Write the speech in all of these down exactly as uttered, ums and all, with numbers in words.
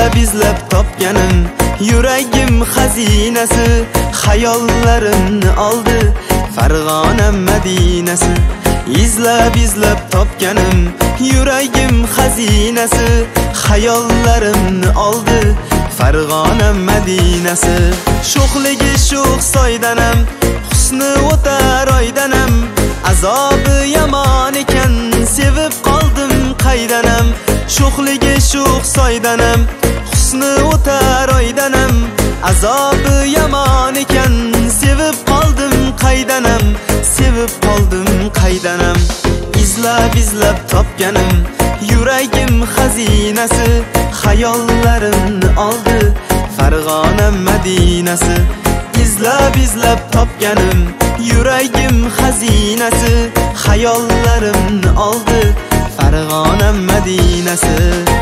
izlab izlab topganim yuragim xazinasi, xayollarimni oldi Farg'ona Madinasi. İzlab izlab topganim yuragim xazinasi, xayollarimni oldi Farg'ona Madinasi. Sho'xligi sho'x soydanam, husni o'tar oydanam, azobi yomon ekan sevib qoldim qaydanam. Sho'xligi sho'x soydanam, husni o'tar oydanam, azobi yomon ekan sevib qoldim qaydanam, sevib qoldim qaydanam. İzlab izlab topganim yuragim xazinasi, xayollarimni oldi Farg'ona Madinasi. İzlab izlab topganim yuragim xazinasi, xayollarimni oldi Farg'ona Madinasi.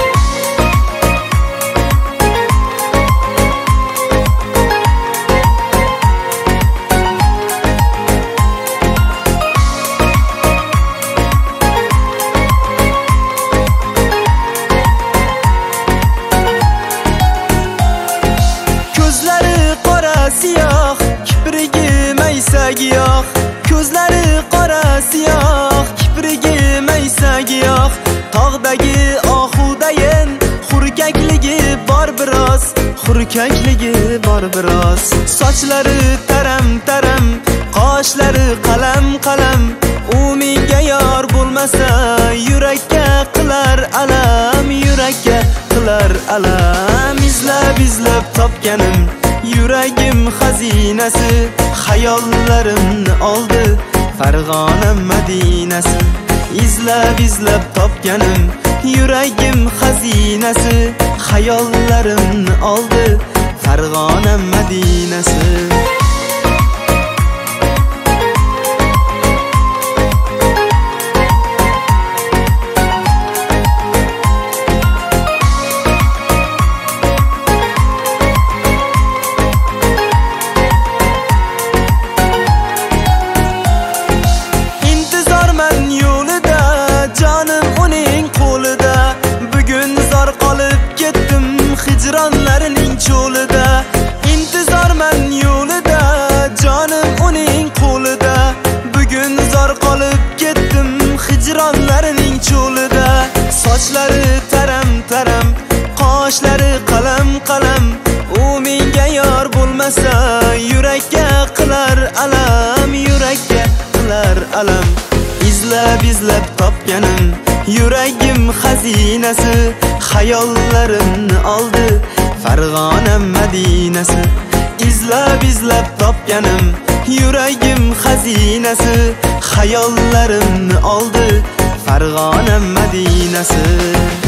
Siyoh, kiprigi maysa giyoh, ko'zlari qora siyoh, kiprigi maysa giyoh. Tog'dagi ohudayin, xurkakligi bor biroz, xurkakligi bor biroz. Sochlari taram taram, qoshlari qalam qalam, u menga yor bo'lmasa yurakka qilar alam, yurakka qilar alam. İzlab izlab topganim yuragim xazinasi, xayollarimni oldi Farg'ona Madinasi. İzlab izlab topganim yuragim xazinasi, xayollarimni oldi Farg'ona Madinasi. Hicronlarining cho'lida, intizorman yo'lida, jonim uning qo'lida. Bugun zor qolib ketdim hijronlarining cho'lida. Sochlari taram taram, qoshlari qalam qalam, u menga yor bo'lmasa yurakka qilar alam, yurakka qilar alam. İzlab izlab topganim yuragim xazinasi, xayollarimni oldi Farg'ona Madinasi. İzlab izlab topganim yuragim xazinasi, xayollarimni oldi Farg'ona Madinasi.